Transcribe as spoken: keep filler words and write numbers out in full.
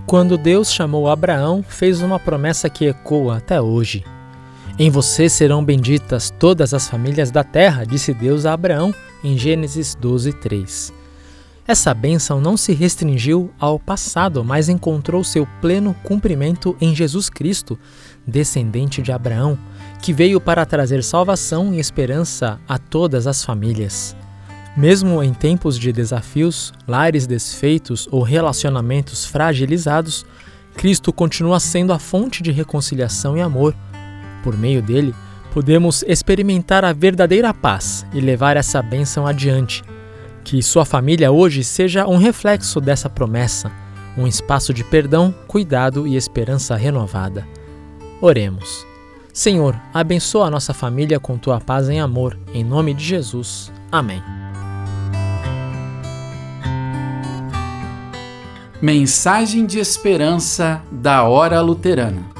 Quando Deus chamou Abraão, fez uma promessa que ecoa até hoje. Em você serão benditas todas as famílias da terra, disse Deus a Abraão em Gênesis doze, três. Essa bênção não se restringiu ao passado, mas encontrou seu pleno cumprimento em Jesus Cristo, descendente de Abraão, que veio para trazer salvação e esperança a todas as famílias. Mesmo em tempos de desafios, lares desfeitos ou relacionamentos fragilizados, Cristo continua sendo a fonte de reconciliação e amor. Por meio dele, podemos experimentar a verdadeira paz e levar essa bênção adiante. Que sua família hoje seja um reflexo dessa promessa, um espaço de perdão, cuidado e esperança renovada. Oremos. Senhor, abençoa a nossa família com tua paz em amor, em nome de Jesus. Amém. Mensagem de esperança da Hora Luterana.